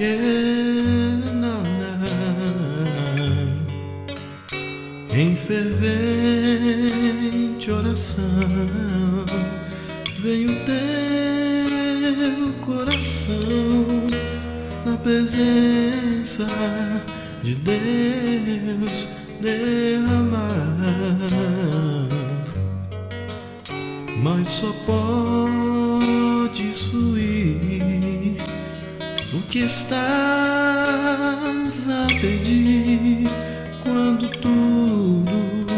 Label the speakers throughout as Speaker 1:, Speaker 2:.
Speaker 1: Em fervente oração veio teu coração na presença de Deus derramar, mas só podes fluir o que estás a pedir quando tudo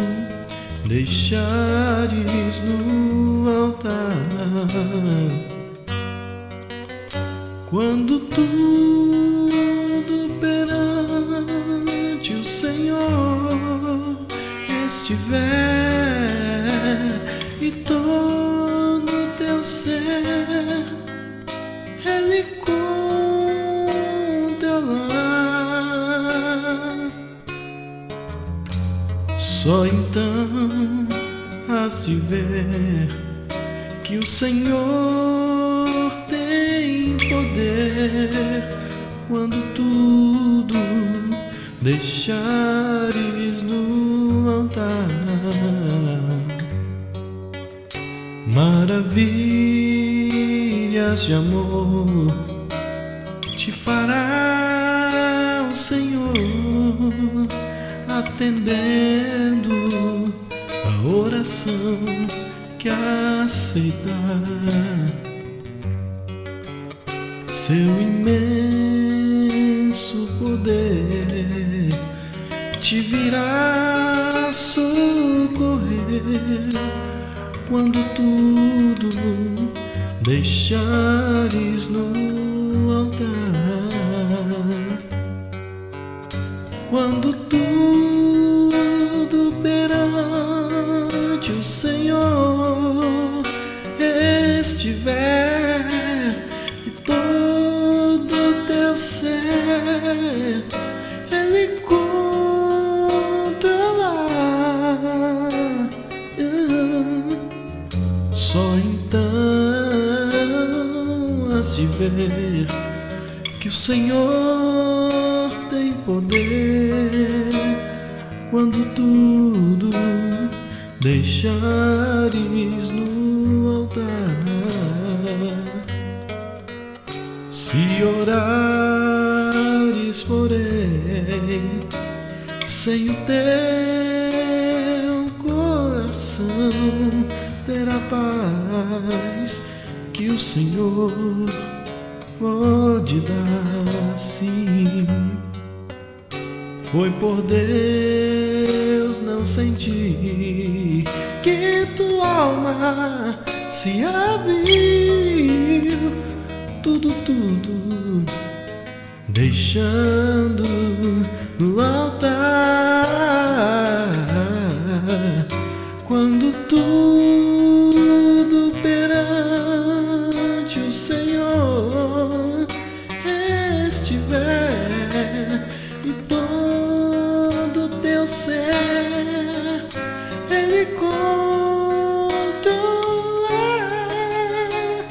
Speaker 1: deixares no altar. Quando tudo perante o Senhor estiver e todo teu ser Ele contemplar, só então has de ver que o Senhor tem poder quando tudo deixares no altar. Maravilhas de amor te fará o Senhor, atendendo a oração que aceitar. Seu imenso poder te virá socorrer quando tudo deixares no altar. Quando tudo perante o Senhor estiver e todo teu ser Ele controlar, só então has de ver que o Senhor tem poder quando tudo deixares no altar. Se orares, porém, sem o teu coração, terá paz que o Senhor pode dar, sim. Foi por Deus não sentir que tua alma se abriu, tudo deixando no altar. Quando tudo perante o Senhor estiver e todo teu ser Ele controlar,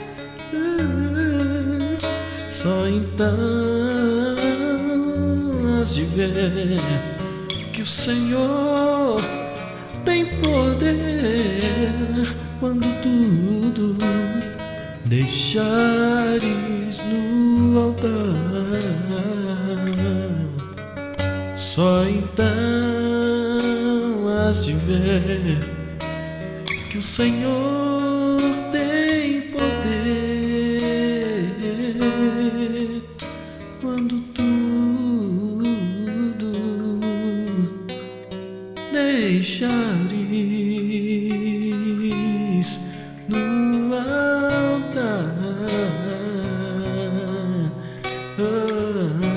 Speaker 1: só então has de ver que o Senhor tem poder quando tudo deixares no altar. Só então has de ver que o Senhor tem poder quando tudo deixares no altar.